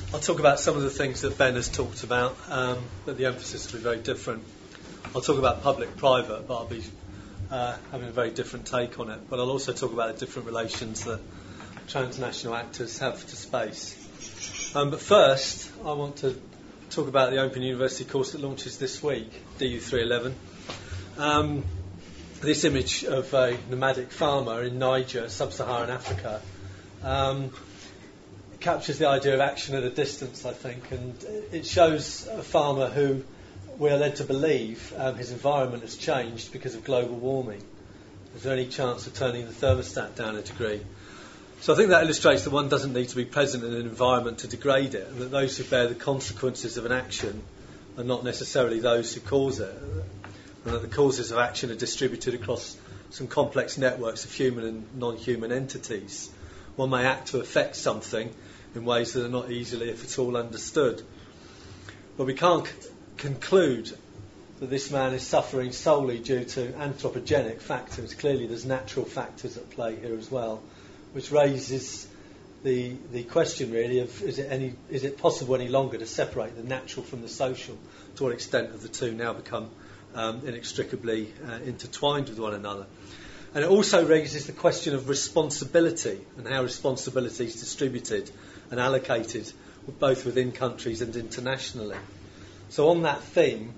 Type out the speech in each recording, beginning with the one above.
I'll talk about some of the things that Ben has talked about, but the emphasis will be very different. I'll talk about public-private, but I'll be having a very different take on it. But I'll also talk about the different relations that transnational actors have to space. But first, I want to talk about the Open University course that launches this week, DU311. This image of a nomadic farmer in Niger, sub-Saharan Africa, captures the idea of action at a distance, I think, and it shows a farmer who we are led to believe his environment has changed because of global warming. Is there any chance of turning the thermostat down a degree? So I think that illustrates that one doesn't need to be present in an environment to degrade it, and that those who bear the consequences of an action are not necessarily those who cause it, and that the causes of action are distributed across some complex networks of human and non-human entities. One may act to affect something in ways that are not easily, if at all, understood. But we can't conclude that this man is suffering solely due to anthropogenic factors. Clearly there's natural factors at play here as well, which raises the question really of is it possible any longer to separate the natural from the social? To what extent have the two now become inextricably intertwined with one another? And it also raises the question of responsibility and how responsibility is distributed and allocated both within countries and internationally. So on that theme,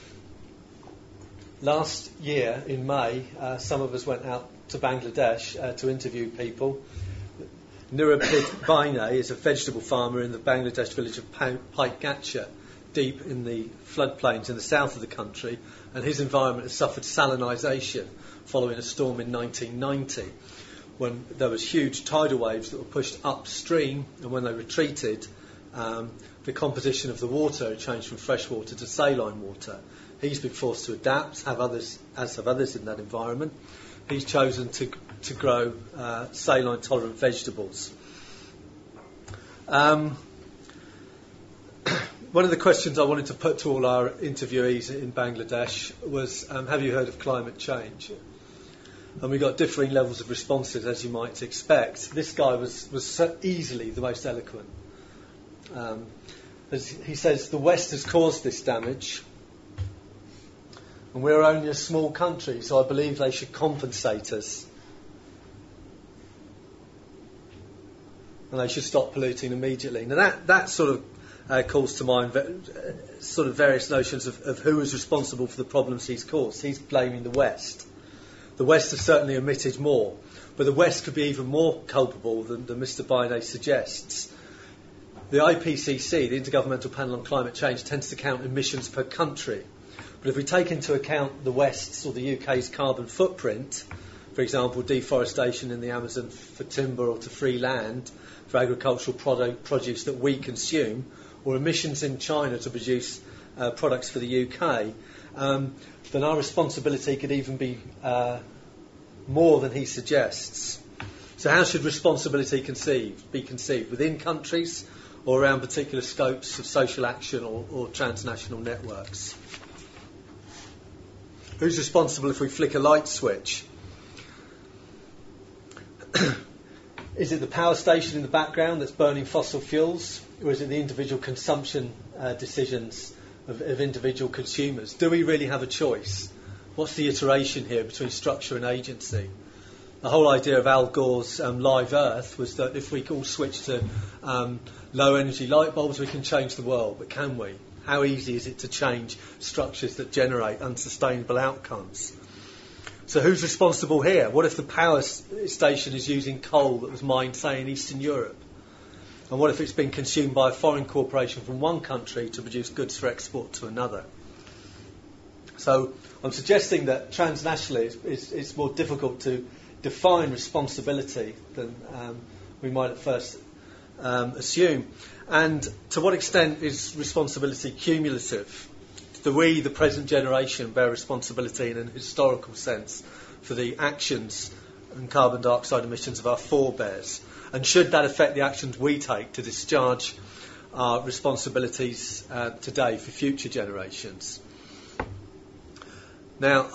last year in May, some of us went out to Bangladesh to interview people. Nirupid Baine is a vegetable farmer in the Bangladesh village of Pike Gacha, deep in the floodplains in the south of the country, and his environment has suffered salinisation following a storm in 1990, when there was huge tidal waves that were pushed upstream, and when they retreated, the composition of the water changed from fresh water to saline water. He's been forced to adapt, as have others in that environment. He's chosen to grow saline-tolerant vegetables. One of the questions I wanted to put to all our interviewees in Bangladesh was, have you heard of climate change? And we got differing levels of responses, as you might expect. This guy was so easily the most eloquent. As he says, the West has caused this damage, and we're only a small country, so I believe they should compensate us. And they should stop polluting immediately. Now that sort of calls to mind sort of various notions of who is responsible for the problems he's caused. He's blaming the West. The West has certainly emitted more, but the West could be even more culpable than Mr. Baine suggests. The IPCC, the Intergovernmental Panel on Climate Change, tends to count emissions per country. But if we take into account the West's or the UK's carbon footprint, for example, deforestation in the Amazon for timber or to free land, for agricultural produce that we consume, or emissions in China to produce products for the UK, then our responsibility could even be more than he suggests. So how should responsibility be conceived? Within countries or around particular scopes of social action or transnational networks? Who's responsible if we flick a light switch? Is it the power station in the background that's burning fossil fuels, or is it the individual consumption decisions of individual consumers? Do we really have a choice? What's the iteration here between structure and agency? The whole idea of Al Gore's Live Earth was that if we all switch to low energy light bulbs, we can change the world. But can we? How easy is it to change structures that generate unsustainable outcomes? So who's responsible here? What if the power station is using coal that was mined, say, in Eastern Europe? And what if it's been consumed by a foreign corporation from one country to produce goods for export to another? So I'm suggesting that transnationally it's more difficult to define responsibility than we might at first assume. And to what extent is responsibility cumulative? Do we, the present generation, bear responsibility in an historical sense for the actions and carbon dioxide emissions of our forebears? And should that affect the actions we take to discharge our responsibilities today for future generations? Now,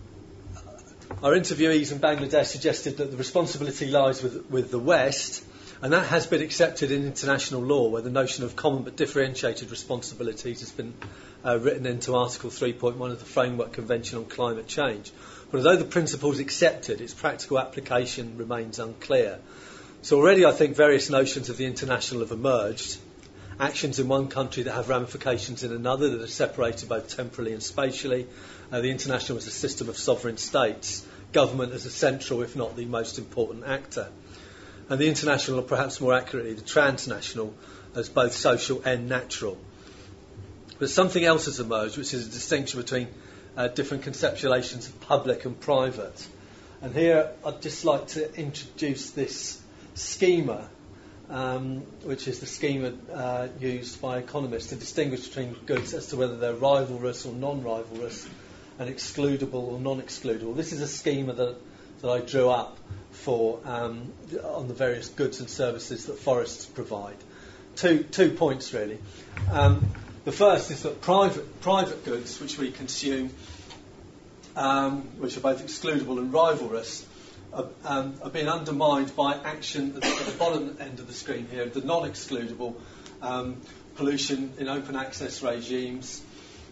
our interviewees in Bangladesh suggested that the responsibility lies with the West, And that has been accepted in international law, where the notion of common but differentiated responsibilities has been written into Article 3.1 of the Framework Convention on Climate Change. But although the principle is accepted, its practical application remains unclear. So already I think various notions of the international have emerged. Actions in one country that have ramifications in another, that are separated both temporally and spatially. The international is a system of sovereign states. Government as a central, if not the most important actor. And the international, or perhaps more accurately, the transnational, as both social and natural. But something else has emerged, which is a distinction between different conceptualizations of public and private. And here I'd just like to introduce this schema, which is the schema used by economists to distinguish between goods as to whether they're rivalrous or non-rivalrous, and excludable or non-excludable. This is a schema that I drew up for on the various goods and services that forests provide. Two points really. The first is that private goods which we consume, which are both excludable and rivalrous, are being undermined by action at the bottom end of the screen here, the non-excludable pollution in open access regimes.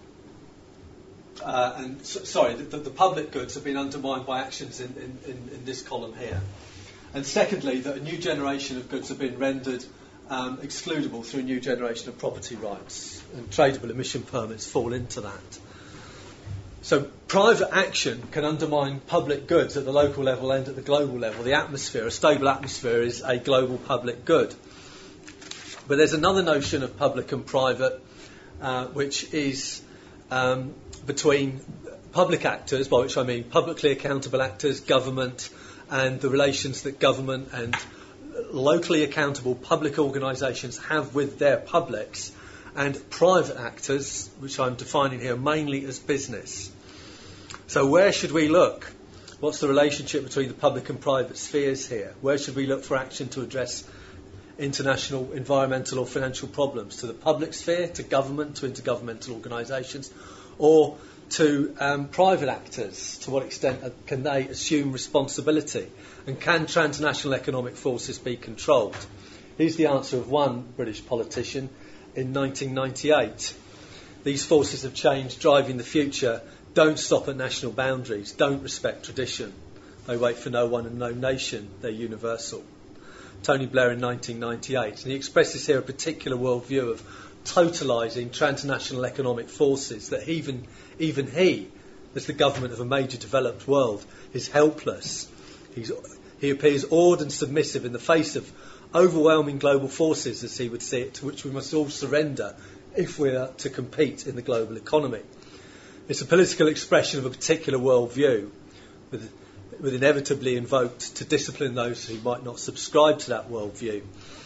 The public goods have been undermined by actions in this column here. And secondly, that a new generation of goods have been rendered excludable through a new generation of property rights, and tradable emission permits fall into that. So private action can undermine public goods at the local level and at the global level. The atmosphere, a stable atmosphere, is a global public good. But there's another notion of public and private, which is between public actors, by which I mean publicly accountable actors, government, and the relations that government and locally accountable public organisations have with their publics, and private actors, which I'm defining here mainly as business. So where should we look? What's the relationship between the public and private spheres here? Where should we look for action to address international environmental or financial problems? To the public sphere, to government, to intergovernmental organisations, or to private actors? To what extent can they assume responsibility? And can transnational economic forces be controlled? Here's the answer of one British politician in 1998. These forces of change driving the future don't stop at national boundaries, don't respect tradition. They wait for no one and no nation, they're universal. Tony Blair in 1998. And he expresses here a particular worldview of totalising transnational economic forces, that even he, as the government of a major developed world, is helpless. He appears awed and submissive in the face of overwhelming global forces, as he would see it, to which we must all surrender if we are to compete in the global economy. It's a political expression of a particular worldview, with inevitably invoked to discipline those who might not subscribe to that worldview.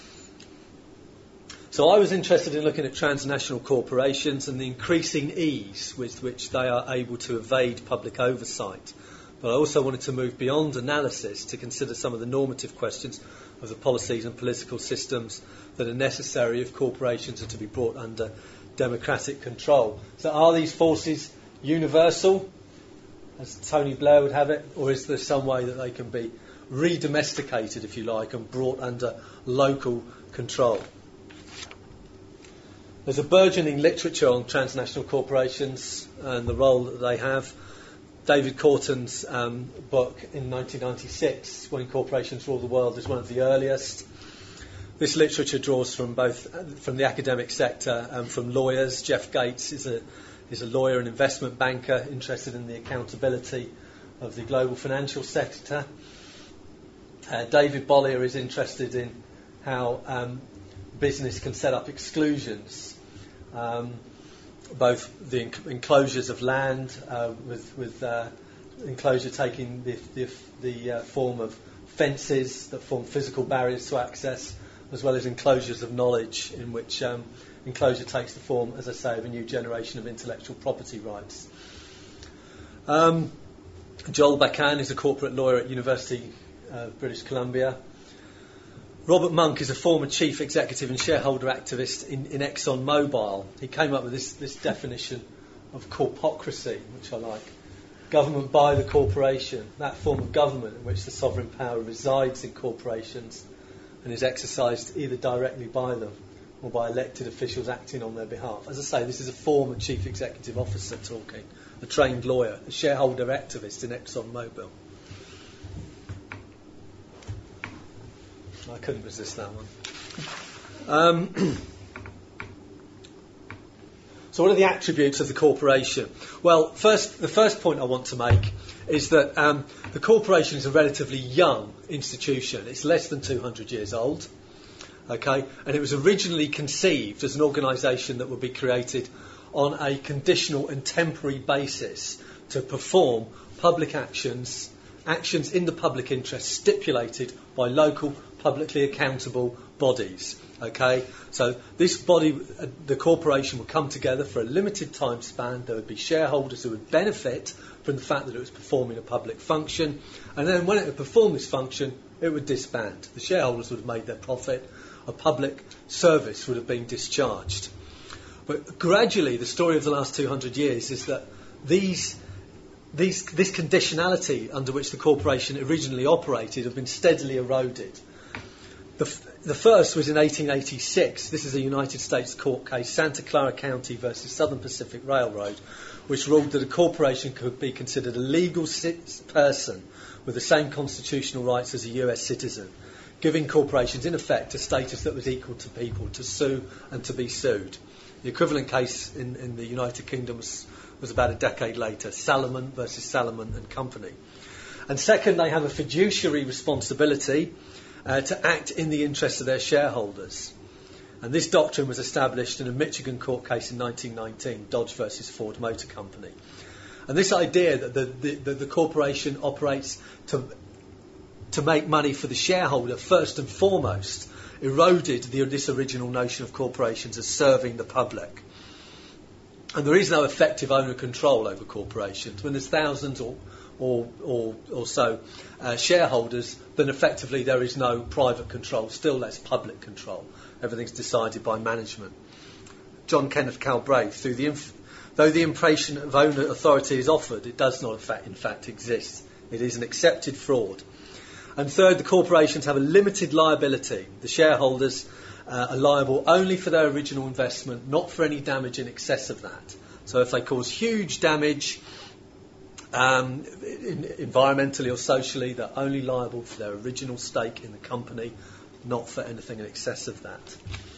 So I was interested in looking at transnational corporations and the increasing ease with which they are able to evade public oversight. But I also wanted to move beyond analysis to consider some of the normative questions of the policies and political systems that are necessary if corporations are to be brought under democratic control. So are these forces universal, as Tony Blair would have it, or is there some way that they can be re-domesticated, if you like, and brought under local control? There's a burgeoning literature on transnational corporations and the role that they have. David Corton's book in 1996, When Corporations Rule the World, is one of the earliest. This literature draws from the academic sector and from lawyers. Jeff Gates is a lawyer and investment banker interested in the accountability of the global financial sector. David Bollier is interested in how business can set up exclusions, both the enclosures of land, with enclosure taking the form of fences that form physical barriers to access, as well as enclosures of knowledge, in which enclosure takes the form, as I say, of a new generation of intellectual property rights. Joel Bakan is a corporate lawyer at University of British Columbia. Robert Monk is a former chief executive and shareholder activist in Exxon Mobil. He came up with this definition of corpocracy, which I like. Government by the corporation, that form of government in which the sovereign power resides in corporations, and is exercised either directly by them or by elected officials acting on their behalf. As I say, this is a former chief executive officer talking, a trained lawyer, a shareholder activist in ExxonMobil. I couldn't resist that one. So what are the attributes of the corporation? Well, the first point I want to make is that the corporation is a relatively young institution. It's less than 200 years old. Okay, and it was originally conceived as an organisation that would be created on a conditional and temporary basis to perform public actions in the public interest stipulated by local publicly accountable bodies. Okay, so this body, the corporation, would come together for a limited time span. There would be shareholders who would benefit from the fact that it was performing a public function, and then when it had performed this function, it would disband. The shareholders would have made their profit. A public service would have been discharged. But gradually, the story of the last 200 years is that this conditionality under which the corporation originally operated have been steadily eroded. The first was in 1886. This is a United States court case, Santa Clara County versus Southern Pacific Railroad, which ruled that a corporation could be considered a legal person with the same constitutional rights as a US citizen, giving corporations, in effect, a status that was equal to people to sue and to be sued. The equivalent case in the United Kingdom was about a decade later, Salomon versus Salomon and Company. And second, they have a fiduciary responsibility to act in the interests of their shareholders. And this doctrine was established in a Michigan court case in 1919, Dodge versus Ford Motor Company. And this idea that the corporation operates to make money for the shareholder first and foremost eroded this original notion of corporations as serving the public. And there is no effective owner control over corporations. When there's thousands or so shareholders, then effectively there is no private control, still less public control. Everything's decided by management. John Kenneth Galbraith, though the impression of owner authority is offered, it does not in fact exist. It is an accepted fraud. And third, the corporations have a limited liability. The shareholders are liable only for their original investment, not for any damage in excess of that. So if they cause huge damage, environmentally or socially, they're only liable for their original stake in the company, not for anything in excess of that.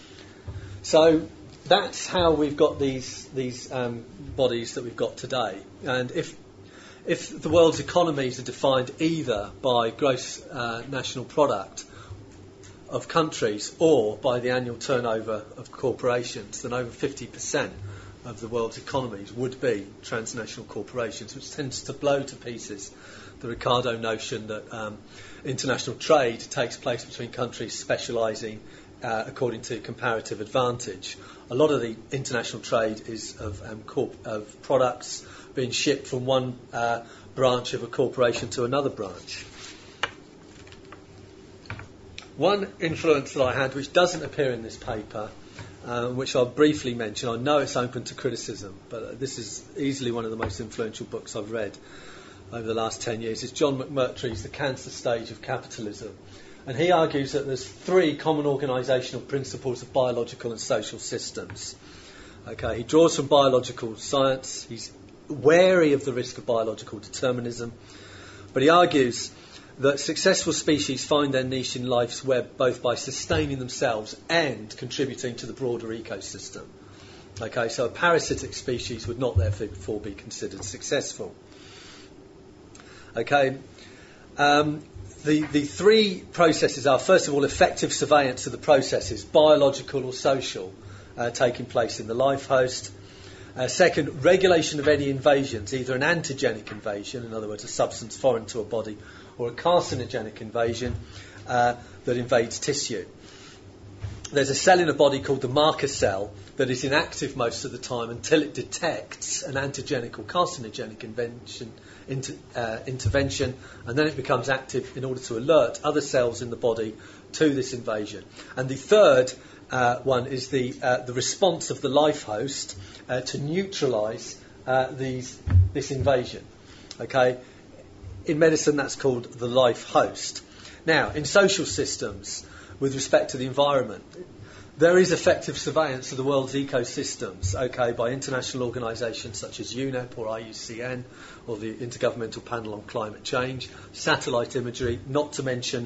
So that's how we've got these bodies that we've got today. And if the world's economies are defined either by gross national product of countries or by the annual turnover of corporations, then over 50% of the world's economies would be transnational corporations, which tends to blow to pieces the Ricardo notion that international trade takes place between countries specialising according to comparative advantage. A lot of the international trade is of products being shipped from one branch of a corporation to another branch. One influence that I had, which doesn't appear in this paper, which I'll briefly mention, I know it's open to criticism, but this is easily one of the most influential books I've read over the last 10 years, is John McMurtry's The Cancer Stage of Capitalism. And he argues that there's three common organisational principles of biological and social systems. Okay, he draws from biological science, he's wary of the risk of biological determinism, but he argues that successful species find their niche in life's web both by sustaining themselves and contributing to the broader ecosystem. Okay, so a parasitic species would not therefore be considered successful. Okay, the three processes are, first of all, effective surveillance of the processes, biological or social, taking place in the life host. Second, regulation of any invasions, either an antigenic invasion, in other words, a substance foreign to a body, or a carcinogenic invasion that invades tissue. There's a cell in a body called the marker cell that is inactive most of the time until it detects an antigenic or carcinogenic intervention, and then it becomes active in order to alert other cells in the body to this invasion. And the third one is the response of the life host to neutralise this invasion. Okay. In medicine, that's called the life host. Now, in social systems, with respect to the environment. There is effective surveillance of the world's ecosystems, by international organisations such as UNEP or IUCN or the Intergovernmental Panel on Climate Change, satellite imagery, not to mention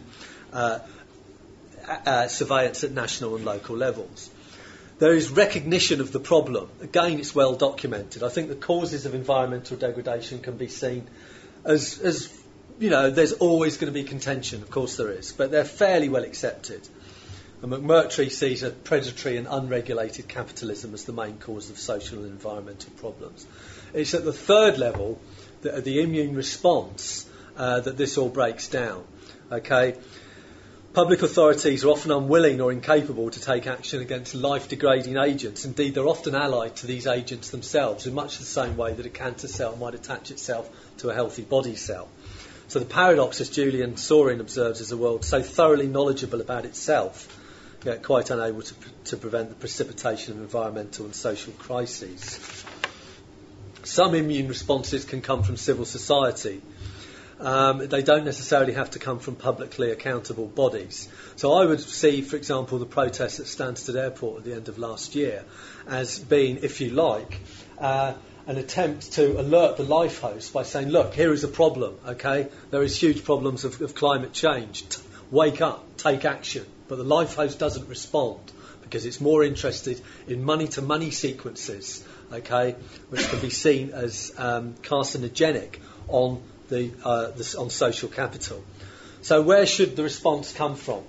surveillance at national and local levels. There is recognition of the problem. Again, it's well documented. I think the causes of environmental degradation can be seen as there's always going to be contention, of course there is, but they're fairly well accepted. And McMurtry sees a predatory and unregulated capitalism as the main cause of social and environmental problems. It's at the third level, the immune response, that this all breaks down. Public authorities are often unwilling or incapable to take action against life-degrading agents. Indeed, they're often allied to these agents themselves in much the same way that a cancer cell might attach itself to a healthy body cell. So the paradox, as Julian Sorin observes, is a world so thoroughly knowledgeable about itself, yet quite unable to prevent the precipitation of environmental and social crises. Some immune responses can come from civil society. They don't necessarily have to come from publicly accountable bodies. So I would see, for example, the protests at Stansted Airport at the end of last year as being, if you like, an attempt to alert the lifehost by saying, look, here is a problem, there is huge problems of climate change. Wake up, take action. But the lifehost doesn't respond because it's more interested in money-to-money sequences, which can be seen as carcinogenic on on social capital. So where should the response come from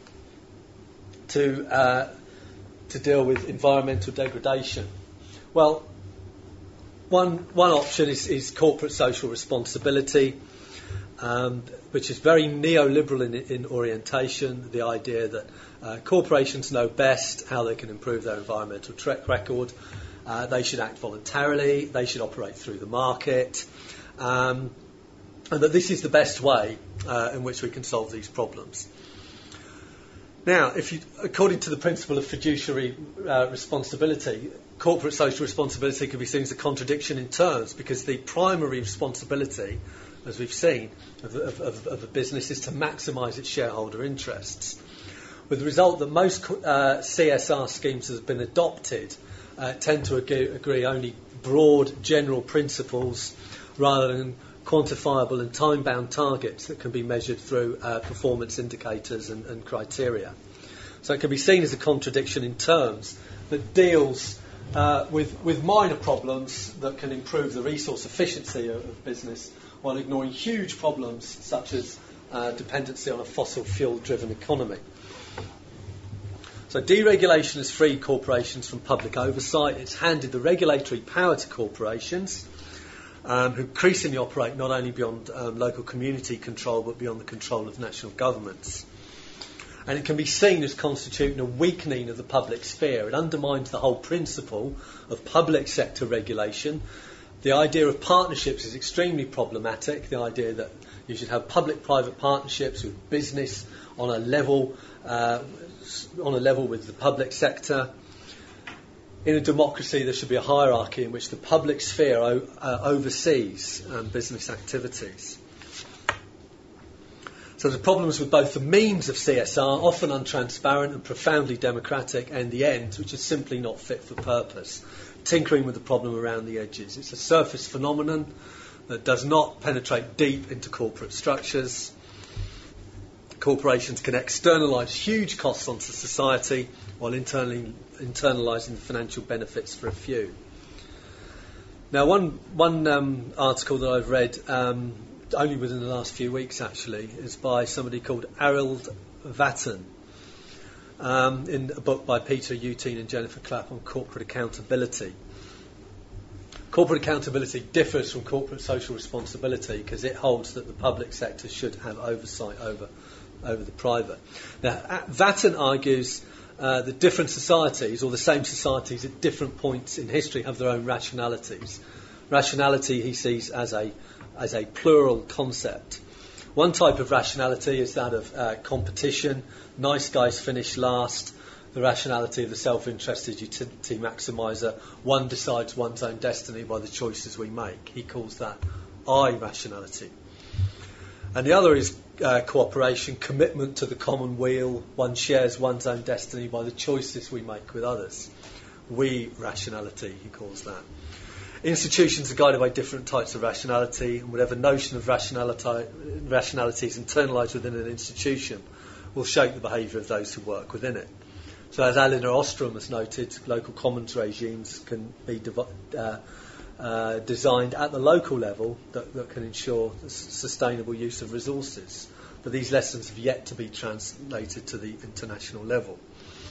to deal with environmental degradation? Well, one option is corporate social responsibility, which is very neoliberal in orientation, the idea that corporations know best how they can improve their environmental track record. They should act voluntarily, they should operate through the market, and that this is the best way in which we can solve these problems. Now, according to the principle of fiduciary responsibility, corporate social responsibility can be seen as a contradiction in terms, because the primary responsibility, as we've seen, of a business is to maximise its shareholder interests, with the result that most CSR schemes that have been adopted tend to agree only broad general principles rather than quantifiable and time-bound targets that can be measured through performance indicators and criteria. So it can be seen as a contradiction in terms that deals with minor problems that can improve the resource efficiency of business while ignoring huge problems such as dependency on a fossil fuel-driven economy. So deregulation has freed corporations from public oversight. It's handed the regulatory power to corporations, who increasingly operate not only beyond local community control but beyond the control of national governments. And it can be seen as constituting a weakening of the public sphere. It undermines the whole principle of public sector regulation. The idea of partnerships is extremely problematic, the idea that you should have public-private partnerships with business on a level with the public sector. In a democracy, there should be a hierarchy in which the public sphere oversees business activities. So the problems with both the means of CSR, often untransparent and profoundly democratic, and the ends, which are simply not fit for purpose, tinkering with the problem around the edges. It's a surface phenomenon that does not penetrate deep into corporate structures. Corporations can externalise huge costs onto society while internalising the financial benefits for a few. Now, one article that I've read, only within the last few weeks actually, is by somebody called Arild Vatten, in a book by Peter Utine and Jennifer Clapp on corporate accountability. Corporate accountability differs from corporate social responsibility because it holds that the public sector should have oversight over the private. Now, Vatten argues that different societies, or the same societies at different points in history, have their own rationalities. Rationality he sees as a plural concept. One type of rationality is that of competition. Nice guys finish last. The rationality of the self-interested utility maximiser. One decides one's own destiny by the choices we make. He calls that I-rationality. And the other is cooperation, commitment to the common weal. One shares one's own destiny by the choices we make with others. We rationality, he calls that. Institutions are guided by different types of rationality, and whatever notion of rationality is internalised within an institution will shape the behaviour of those who work within it. So as Elinor Ostrom has noted, local commons regimes can be designed at the local level that can ensure the sustainable use of resources. But these lessons have yet to be translated to the international level.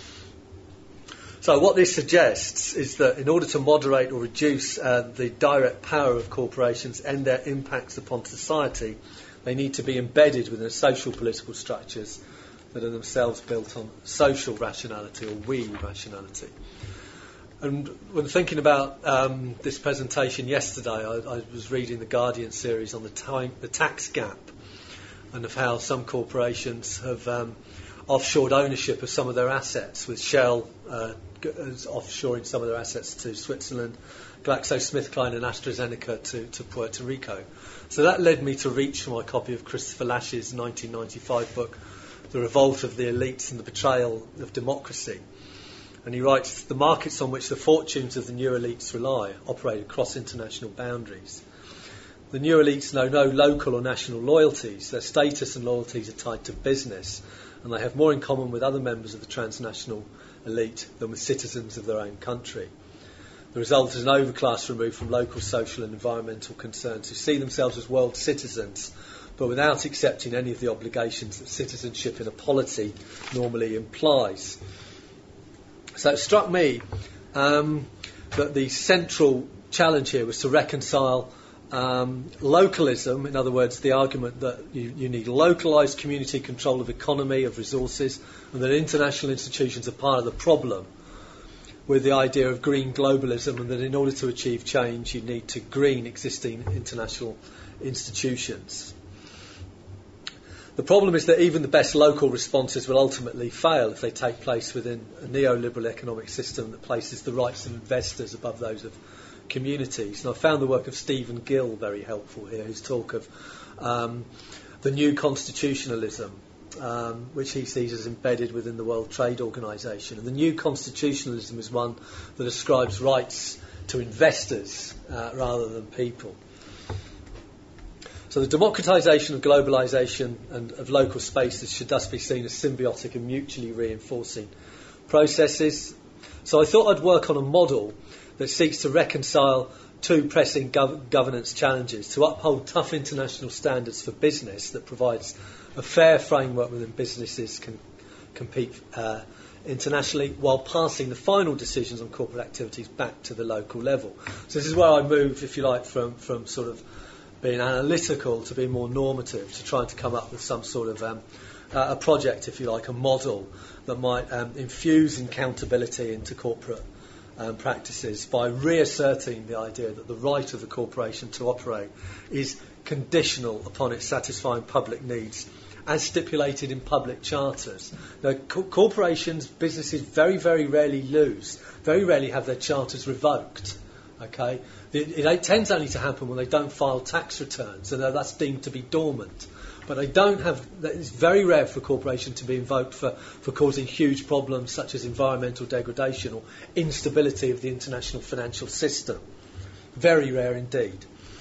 So what this suggests is that in order to moderate or reduce the direct power of corporations and their impacts upon society, they need to be embedded within social political structures that are themselves built on social rationality or we rationality. And when thinking about this presentation yesterday, I was reading the Guardian series on the tax gap and of how some corporations have offshored ownership of some of their assets, with Shell offshoring some of their assets to Switzerland, GlaxoSmithKline and AstraZeneca to Puerto Rico. So that led me to reach for my copy of Christopher Lash's 1995 book, The Revolt of the Elites and the Betrayal of Democracy. And he writes, the markets on which the fortunes of the new elites rely operate across international boundaries. The new elites know no local or national loyalties. Their status and loyalties are tied to business, and they have more in common with other members of the transnational elite than with citizens of their own country. The result is an overclass removed from local social and environmental concerns, who see themselves as world citizens, but without accepting any of the obligations that citizenship in a polity normally implies. So it struck me that the central challenge here was to reconcile localism, in other words, the argument that you need localised community control of economy, of resources, and that international institutions are part of the problem, with the idea of green globalism, and that in order to achieve change you need to green existing international institutions. The problem is that even the best local responses will ultimately fail if they take place within a neoliberal economic system that places the rights of investors above those of communities. And I found the work of Stephen Gill very helpful here, his talk of the new constitutionalism, which he sees as embedded within the World Trade Organization. And the new constitutionalism is one that ascribes rights to investors rather than people. So the democratisation of globalisation and of local spaces should thus be seen as symbiotic and mutually reinforcing processes. So I thought I'd work on a model that seeks to reconcile two pressing governance challenges: to uphold tough international standards for business that provides a fair framework within businesses can compete internationally, while passing the final decisions on corporate activities back to the local level. So this is where I move, if you like, from sort of being analytical to being more normative, to trying to come up with some sort of a project, if you like, a model that might infuse accountability into corporate practices by reasserting the idea that the right of the corporation to operate is conditional upon it satisfying public needs as stipulated in public charters. Now, corporations, businesses very, very rarely very rarely have their charters revoked. Okay, it tends only to happen when they don't file tax returns, and that's deemed to be dormant. But they don't have. It's very rare for a corporation to be invoked for causing huge problems such as environmental degradation or instability of the international financial system. Very rare indeed.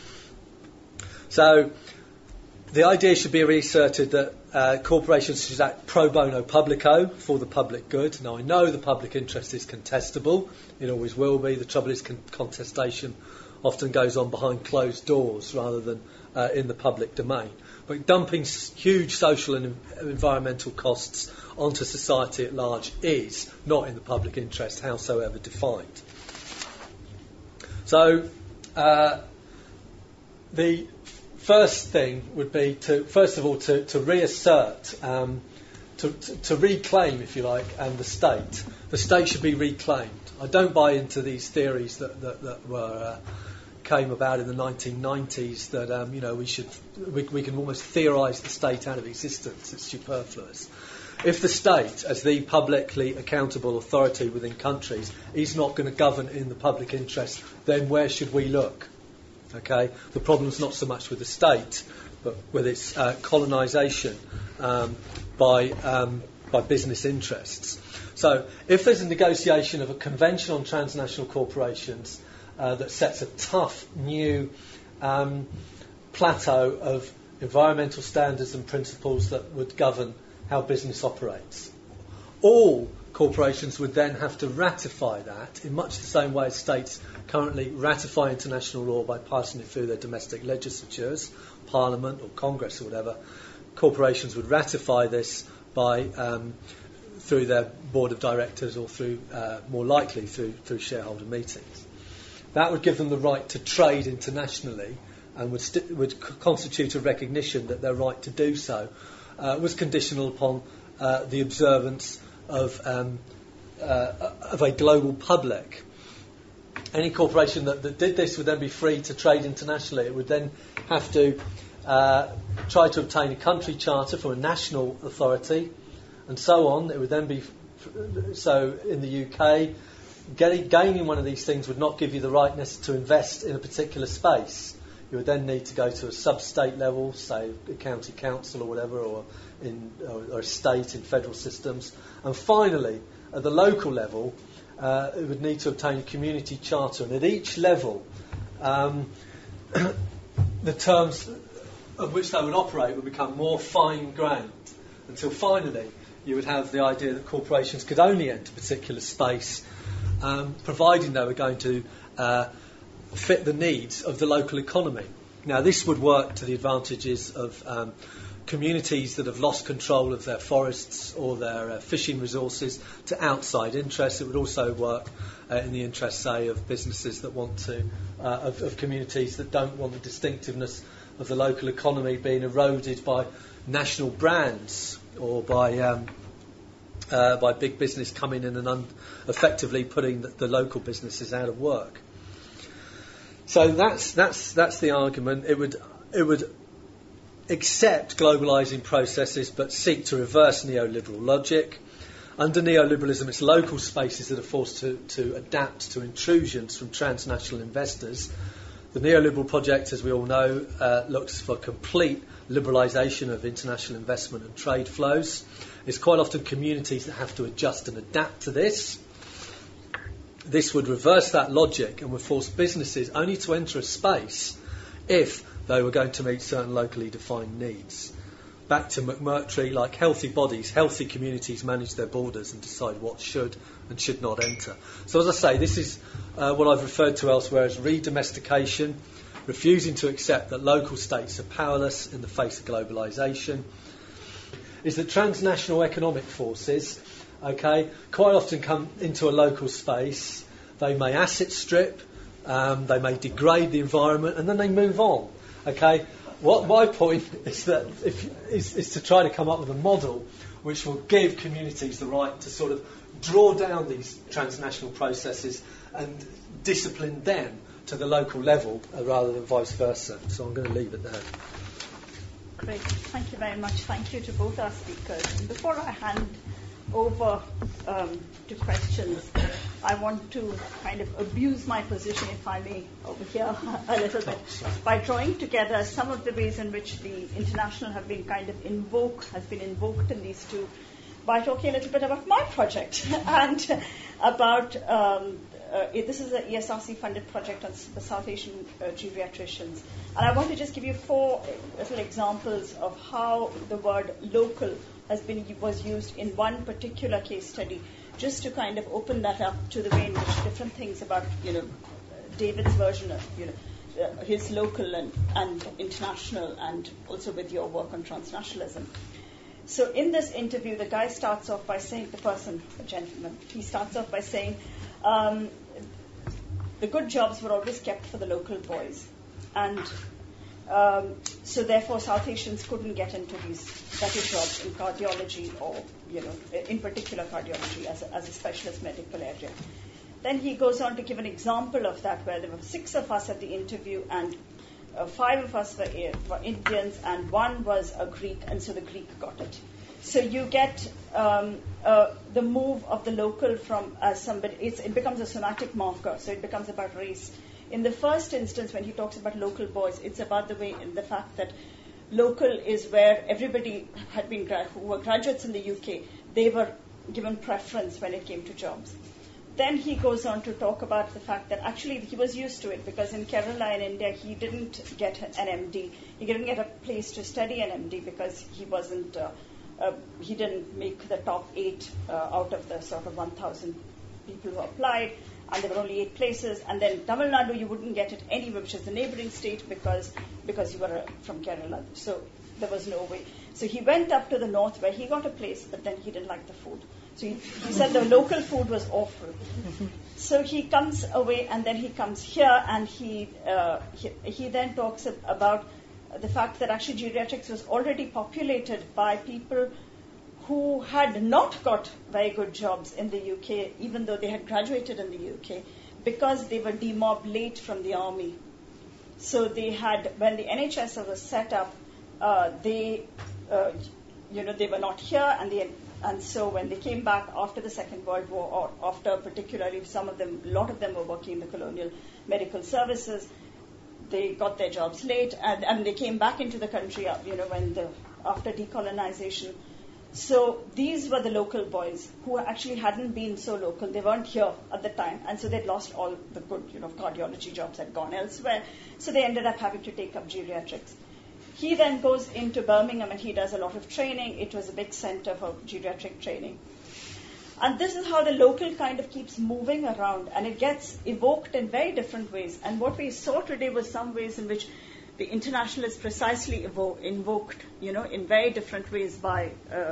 So the idea should be reasserted that corporations should act pro bono publico, for the public good. Now, I know the public interest is contestable. It always will be. The trouble is contestation often goes on behind closed doors rather than in the public domain. But dumping huge social and environmental costs onto society at large is not in the public interest, howsoever defined. So the first thing would be to reassert, to reclaim, if you like, and the state. The state should be reclaimed. I don't buy into these theories that were came about in the 1990s that we can almost theorise the state out of existence. It's superfluous. If the state, as the publicly accountable authority within countries, is not going to govern in the public interest, then where should we look? Okay, the problem's not so much with the state, but with its colonisation by business interests. So if there's a negotiation of a convention on transnational corporations that sets a tough new plateau of environmental standards and principles that would govern how business operates, all corporations would then have to ratify that in much the same way as states currently ratify international law by passing it through their domestic legislatures, Parliament or Congress or whatever. Corporations would ratify this by through their board of directors or through, more likely, through shareholder meetings. That would give them the right to trade internationally and would constitute a recognition that their right to do so was conditional upon the observance of a global public. Any corporation that did this would then be free to trade internationally. It would then have to try to obtain a country charter from a national authority, and so on. It would then be so in the UK. Gaining one of these things would not give you the right to invest in a particular space. You would then need to go to a sub-state level, say a county council or whatever, or a state in federal systems. And finally, at the local level, it would need to obtain a community charter. And at each level, the terms of which they would operate would become more fine-grained, until finally you would have the idea that corporations could only enter a particular space providing they were going to fit the needs of the local economy. Now, this would work to the advantages of communities that have lost control of their forests or their fishing resources to outside interests. It would also work in the interest, say, of businesses that want to, of communities that don't want the distinctiveness of the local economy being eroded by national brands or by big business coming in and effectively putting the local businesses out of work. So that's the argument. It would accept globalising processes but seek to reverse neoliberal logic. Under neoliberalism, it's local spaces that are forced to adapt to intrusions from transnational investors. The neoliberal project, as we all know, looks for complete liberalisation of international investment and trade flows. It's quite often communities that have to adjust and adapt to this. This would reverse that logic and would force businesses only to enter a space if they were going to meet certain locally defined needs. Back to McMurtry, like healthy bodies, healthy communities manage their borders and decide what should and should not enter. So as I say, this is what I've referred to elsewhere as re-domestication, refusing to accept that local states are powerless in the face of globalisation. Is that transnational economic forces, quite often come into a local space. They may asset strip, they may degrade the environment, and then they move on. What my point is that is to try to come up with a model which will give communities the right to sort of draw down these transnational processes and discipline them to the local level rather than vice versa. So I'm going to leave it there. Great. Thank you very much. Thank you to both our speakers. And before I hand over to questions, I want to kind of abuse my position, if I may, over here a little bit, by drawing together some of the ways in which the international have been kind of has been invoked in these two, by talking a little bit about my project and about this is an ESRC-funded project on the South Asian geriatricians. And I want to just give you 4 little examples of how the word local was used in one particular case study, just to kind of open that up to the way in which different things about, David's version of, his local and international, and also with your work on transnationalism. So in this interview, the guy starts off by saying, the gentleman, he starts off by saying, the good jobs were always kept for the local boys. And so therefore South Asians couldn't get into these better jobs in cardiology or, in particular cardiology as a specialist medical area. Then he goes on to give an example of that, where there were 6 of us at the interview and 5 of us were Indians and 1 was a Greek, and so the Greek got it. So you get the move of the local from somebody, it becomes a somatic marker, so it becomes about race. In the first instance, when he talks about local boys, it's about the fact that local is where everybody had been who were graduates in the UK, they were given preference when it came to jobs. Then he goes on to talk about the fact that actually he was used to it, because in Kerala in India he didn't get an MD. He didn't get a place to study an MD because he didn't make the top 8 out of the sort of 1,000 people who applied, and there were only 8 places. And then Tamil Nadu, you wouldn't get it anywhere, which is the neighboring state, because you were from Kerala. So there was no way. So he went up to the north where he got a place, but then he didn't like the food. So he said the local food was awful. So he comes away, and then he comes here, and he then talks about the fact that actually geriatrics was already populated by people who had not got very good jobs in the UK, even though they had graduated in the UK, because they were demobbed late from the army. So they had, when the NHS was set up, they were not here, and so when they came back after the Second World War, or after particularly a lot of them were working in the colonial medical services, they got their jobs late, and they came back into the country, after decolonization. So these were the local boys who actually hadn't been so local. They weren't here at the time, and so they'd lost all the good, cardiology jobs had gone elsewhere. So they ended up having to take up geriatrics. He then goes into Birmingham, and he does a lot of training. It was a big center for geriatric training. And this is how the local kind of keeps moving around, and it gets evoked in very different ways. And what we saw today was some ways in which the international is precisely invoked, in very different ways by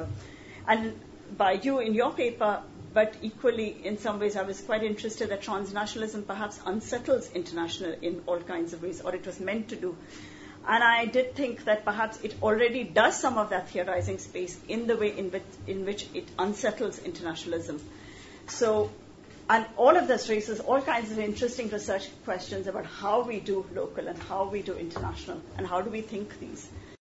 you in your paper, but equally in some ways I was quite interested that transnationalism perhaps unsettles international in all kinds of ways, or it was meant to do. And I did think that perhaps it already does some of that theorizing space in the way in which it unsettles internationalism. So, and all of this raises all kinds of interesting research questions about how we do local and how we do international, and how do we think these.